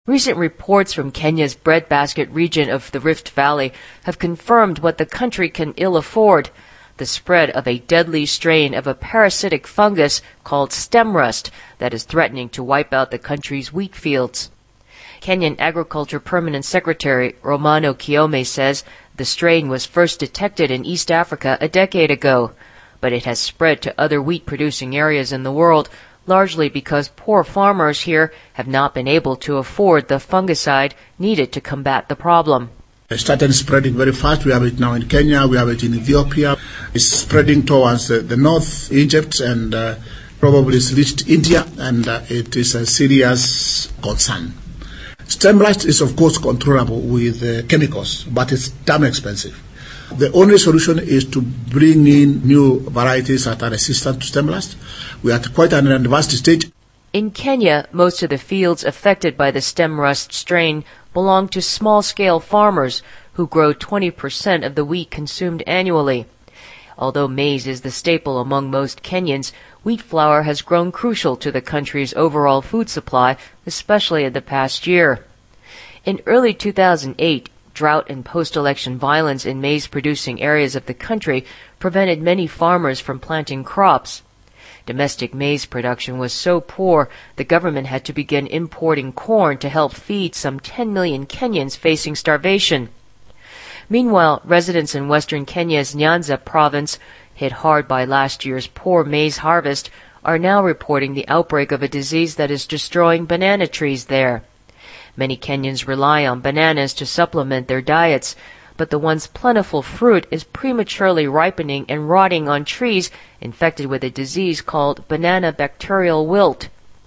Recent reports from Kenya's breadbasket region of the Rift Valley have confirmed what the country can ill afford: the spread of a deadly strain of a parasitic fungus called stem rust that is threatening to wipe out the country's wheat fields. Kenyan Agriculture Permanent Secretary Romano Kiome says the strain was first detected in East Africa a decade ago, but it has spread to other wheat-producing areas in the world, largely because poor farmers here have not been able to afford the fungicide needed to combat the problem. It started spreading very fast. We have it now in Kenya, we have it in Ethiopia. It's spreading towards the north, Egypt, and probably it's reached India, and it is a serious concern. Stem rust is, of course, controllable with chemicals, but it's damn expensive. The only solution is to bring in new varieties that are resistant to stem rust. We are at quite an advanced stage. In Kenya, most of the fields affected by the stem rust strain belong to small-scale farmers who grow 20% of the wheat consumed annually. Although maize is the staple among most Kenyans, wheat flour has grown crucial to the country's overall food supply, especially in the past year. In early 2008, drought and post-election violence in maize-producing areas of the country prevented many farmers from planting crops. Domestic maize production was so poor, the government had to begin importing corn to help feed some 10 million Kenyans facing starvation. Meanwhile, residents in western Kenya's Nyanza province, hit hard by last year's poor maize harvest, are now reporting the outbreak of a disease that is destroying banana trees there. Many Kenyans rely on bananas to supplement their diets, but the once plentiful fruit is prematurely ripening and rotting on trees infected with a disease called banana bacterial wilt.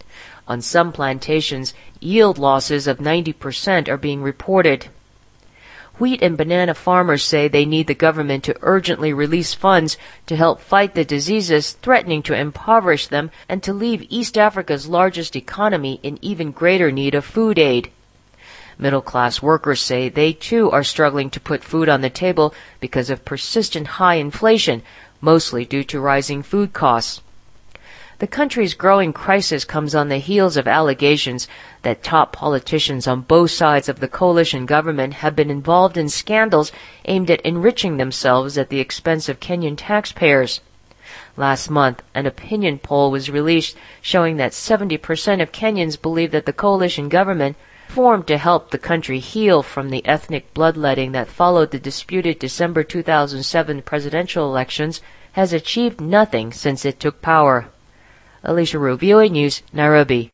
On some plantations, yield losses of 90% are being reported. Wheat and banana farmers say they need the government to urgently release funds to help fight the diseases threatening to impoverish them and to leave East Africa's largest economy in even greater need of food aid. Middle-class workers say they too are struggling to put food on the table because of persistent high inflation, mostly due to rising food costs. The country's growing crisis comes on the heels of allegations that top politicians on both sides of the coalition government have been involved in scandals aimed at enriching themselves at the expense of Kenyan taxpayers. Last month, an opinion poll was released showing that 70% of Kenyans believe that the coalition government, formed to help the country heal from the ethnic bloodletting that followed the disputed December 2007 presidential elections, has achieved nothing since it took power. Alicia Rowe, VOA News, Nairobi.